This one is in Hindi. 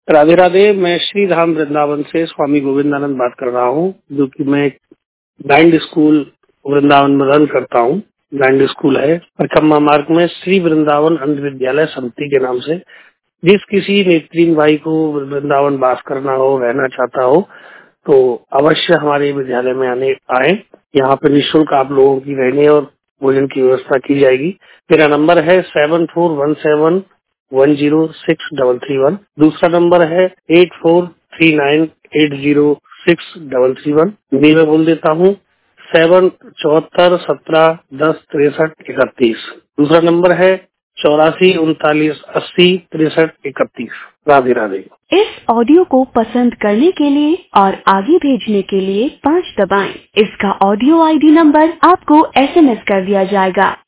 राधे राधे। मैं श्री धाम वृंदावन से स्वामी गोविंदानंद बात कर रहा हूँ, जो कि मैं ब्लाइंड स्कूल वृंदावन में रन करता हूँ। ब्लाइंड स्कूल है परिक्रमा मार्ग में, श्री वृंदावन अंध विद्यालय समिति के नाम से। जिस किसी नेत्रहीन भाई को वृंदावन वास करना हो, रहना चाहता हो, तो अवश्य हमारे विद्यालय में आए। यहाँ पे निःशुल्क आप लोगों की रहने और भोजन की व्यवस्था की जाएगी। मेरा नंबर है 7417106331। दूसरा नंबर है 8439806331। मैं बोल देता हूँ 7417106331। दूसरा नंबर है 8439806331। राधे राधे। इस ऑडियो को पसंद करने के लिए और आगे भेजने के लिए 5 दबाएं। इसका ऑडियो ID नंबर आपको SMS कर दिया जाएगा।